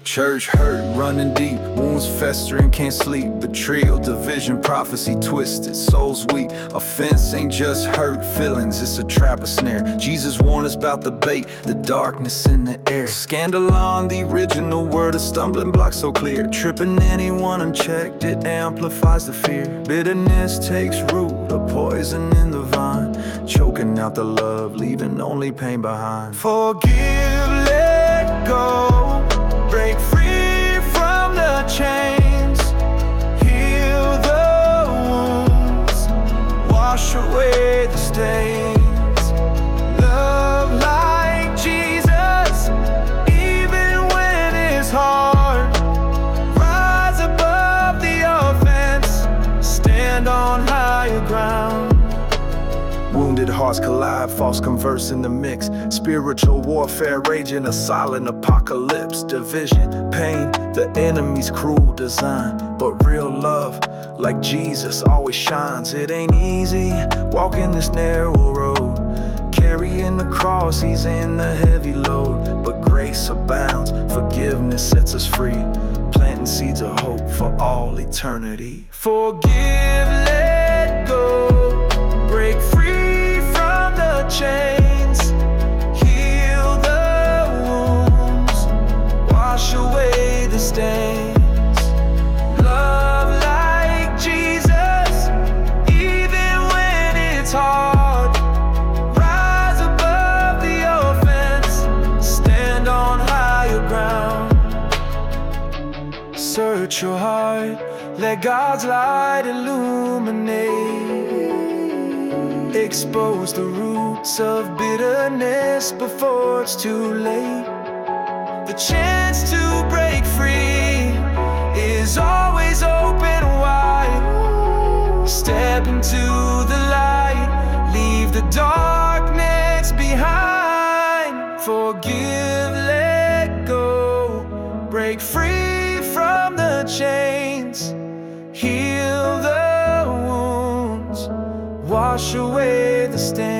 Church hurt, running deep, wounds festering, can't sleep. Betrayal, division, prophecy twisted, souls weak. Offense ain't just hurt feelings, it's a trap, a snare. Jesus warned us about the bait, the darkness in the air. Scandalon, the original word, a stumbling block so clear. Tripping anyone unchecked, it amplifies the fear. Bitterness takes root, a poison in the vine, choking out the love, leaving only pain behind. Forgive, let go, break free from the chains, heal the wounds, wash away the stains. Love like Jesus, even when it's hard. Rise above the offense, stand on higher ground. Wounded hearts collide, false converse in the mix. Spiritual warfare raging, a silent apocalypse. Division, pain, the enemy's cruel design. But real love, like Jesus, always shines. It ain't easy walking this narrow road, carrying the cross, easing the heavy load. But grace abounds, forgiveness sets us free, planting seeds of hope for all eternity. Forgive, let go, break free from the chains, heal the wounds, wash away the stains. Love like Jesus, even when it's hard. Rise above the offense, stand on higher ground. Search your heart, let God's light illuminate. Expose the roots of bitterness before it's too late. The chance to break free is always open wide. Step into the light, leave the darkness behind. Forgive, let go, break free from the chains, heal the wounds, wash away the stains.